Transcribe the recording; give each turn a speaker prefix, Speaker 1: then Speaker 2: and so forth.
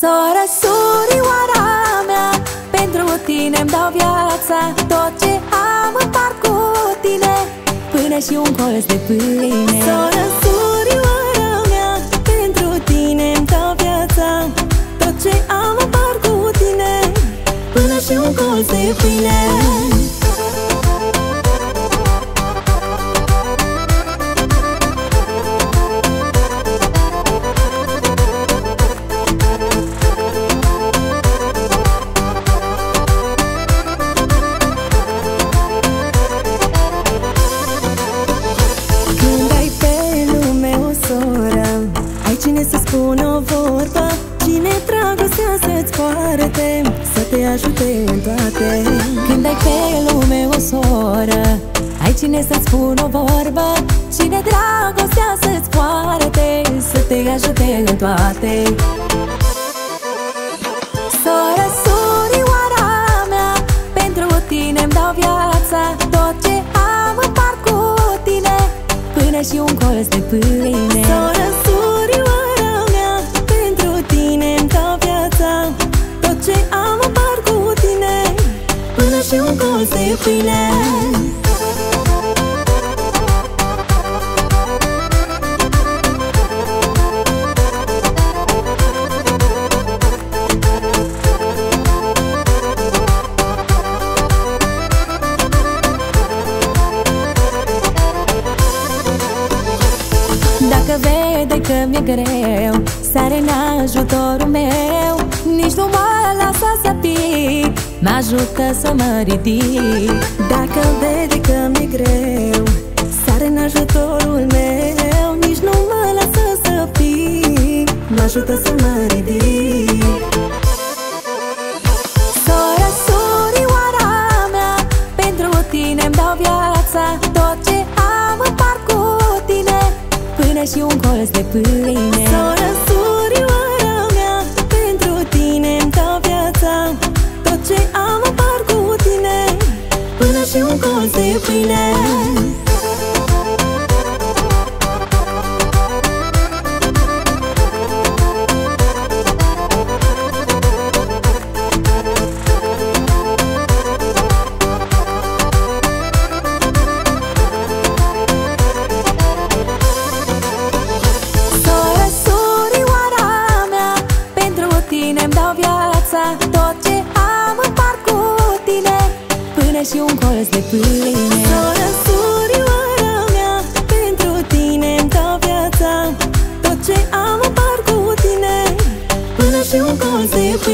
Speaker 1: Soră, surioara mea, pentru tine-mi dau viața. Tot ce am împart cu tine, până și un colț de pâine.
Speaker 2: Soră, surioara mea, pentru tine-mi dau viața. Tot ce am împart cu tine, până și un colț de pâine. Cine să spună o vorbă, cine dragostea să-ți poarte, să te ajute în toate.
Speaker 1: Când ai pe lume o soră, ai cine să-ți spună o vorbă, cine dragostea să-ți poarte, să te ajute în toate. Soră, surioara mea, pentru tine-mi dau viața. Tot ce am împart cu tine, până și un colț de pâine.
Speaker 2: Soră, surioara mea, pentru tine-mi dau viața. Tot ce am împart cu tine, până și un colț de pâine.
Speaker 1: Dacă vede că mi-e greu, sare în ajutorul meu. Nici nu mă lasă să pic, m-ajută să mă ridic.
Speaker 2: Dacă vede că mi-e greu, sare în ajutorul meu. Nici nu mă lasă să pic, m-ajută să mă ridic.
Speaker 1: Soră, surioara mea, pentru tine-mi dau viața. Tot ce am împart cu tine, până și un colț de pâine.
Speaker 2: Soră, surioara mea, pentru tine-mi dau viața. Tot ce am împart cu tine, până și un colț de pâine.
Speaker 1: Tot ce am împart cu tine, până și un colț de pâine.
Speaker 2: Soră, surioara mea, pentru tine-mi dau viața. Tot ce am împart cu tine, până și un colț de pâine.